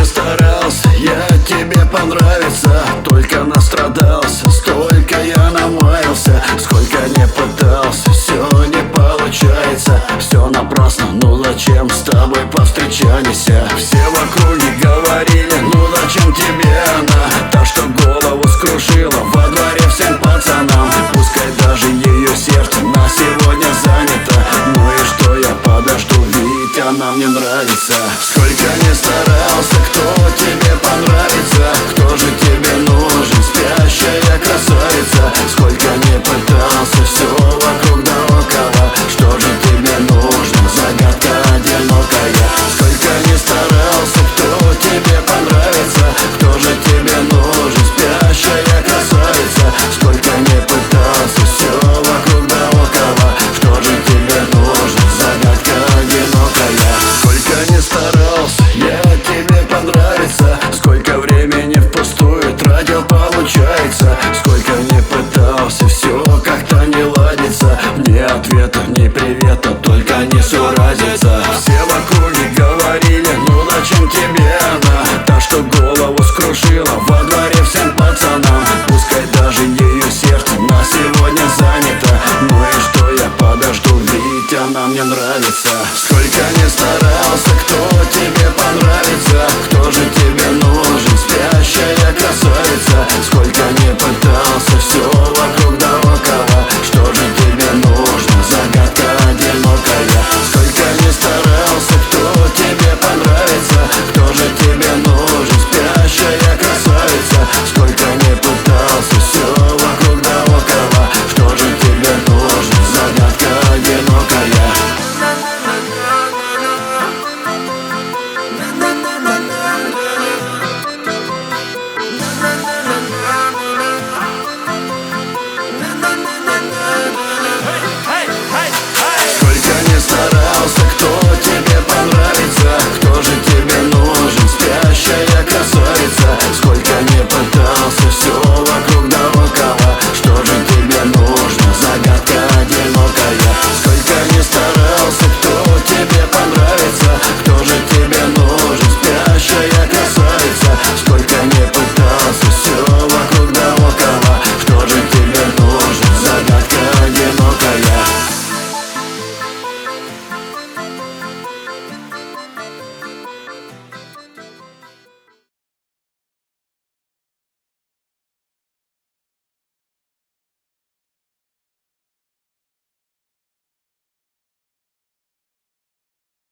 не старался я тебе понравиться, только настрадался, столько я намаялся, сколько не пытался, все не получается, все напрасно, ну зачем с тобой повстречаемся? Все в округе говорили, ну зачем тебе она, та, что голову скружила во дворе всем пацанам. Пускай даже ее сердце на сегодня занято, ну и что, я подожду, ведь она мне нравится. Сколько не старался, кто тебе понравится, кто же тебе нужен, спящая красавица? Сколько не пытался, все вокруг да около, что же тебе нужно, загадка одинокая? Сколько не старался, кто тебе понравится, кто же тебе нужен, спящая красавица? Сколько не пытался, все вокруг да около, что же тебе нужно, загадка одинокая? Сколько не старался я тебе понравиться, сколько времени впустую тратил, получается, сколько не пытался, все как-то не ладится, ни ответа, ни привета, только не суразится. Все в округе говорили, ну зачем тебе она,